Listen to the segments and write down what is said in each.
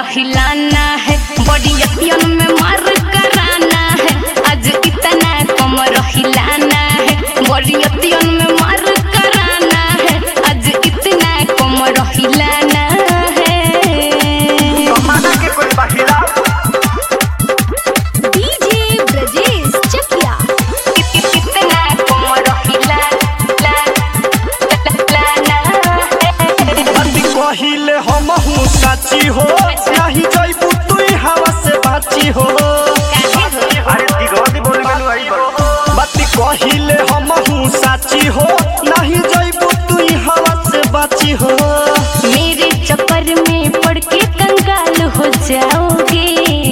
हिलाना है, बड़ी अतियन में मार कराना है। आज इतना कमर हिलाना है, बड़ी अतियन में मार कराना है। आज इतना कमर हिलाना है। डीजे ब्रजेश चकिया इतना कमर हिलाना कहिले हमहू साची हो, नहीं जइबू तुई हवा से बाची हो। बाती कहिले हमहू साची हो, नहीं जइबू तुई हवा से बाची हो। मेरे चक्कर में पड़ के कंगाल हो जाओगे।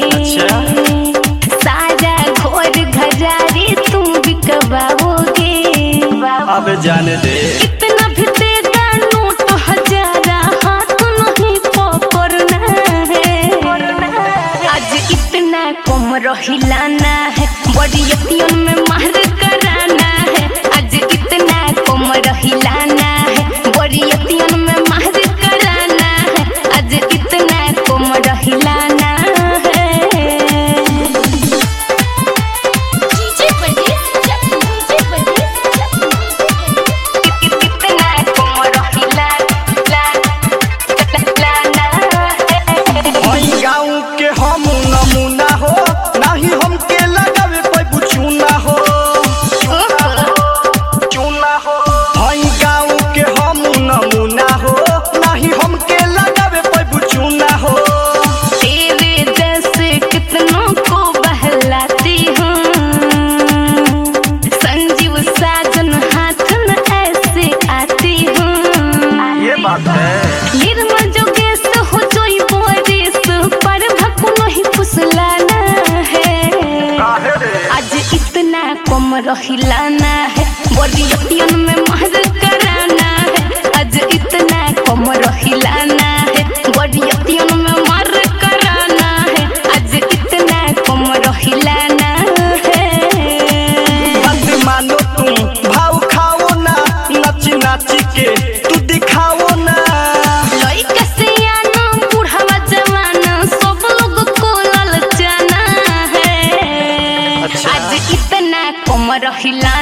सारा घोर घरारे तुम भी कबाओगे। अब जाने दे कितना भी देगा नोट हजारा, हाथ नहीं पकड़ना है। आज इतना कमर हिलाना है, बड़ी अतियन में मार कराना है। आज इतना कमर हिलाना है, बड़ी अतियन में मार कराना है। आज इतना कमर हिलाना है। डीजे ब्रजेश कितना कमर हिलाना है। हई गाँव के हम नमूना हो, नहीं हमके लगावे पैबू चूना हो। चूना हो हई गाँव के हम नमूना हो, नहीं हमके लगावे पैबू चूना हो। तेरे जैसे कितनों को बहलाती हूँ, संजीव साजन हाथ न ऐसे आती हूँ। ये बात है निर्मल जोगेश हो जोई बोरिस, पर भक्को नहीं फुसलाना है। आज इतना कमर हिलाना है, बड़ी अतियन में मार कराना है। आज इतना कमर हिलाना है, बड़ी अतियन में मार कराना है। आज इतना कमर हिलाना है। बात मानो तुम, भाव खाओ ना, नाची नाची के तू दिखाओ ना। लइका सियाना बूढ़ा जवाना सब लोग को ललचाना है। अच्छा। आज इतना कमर हिलाना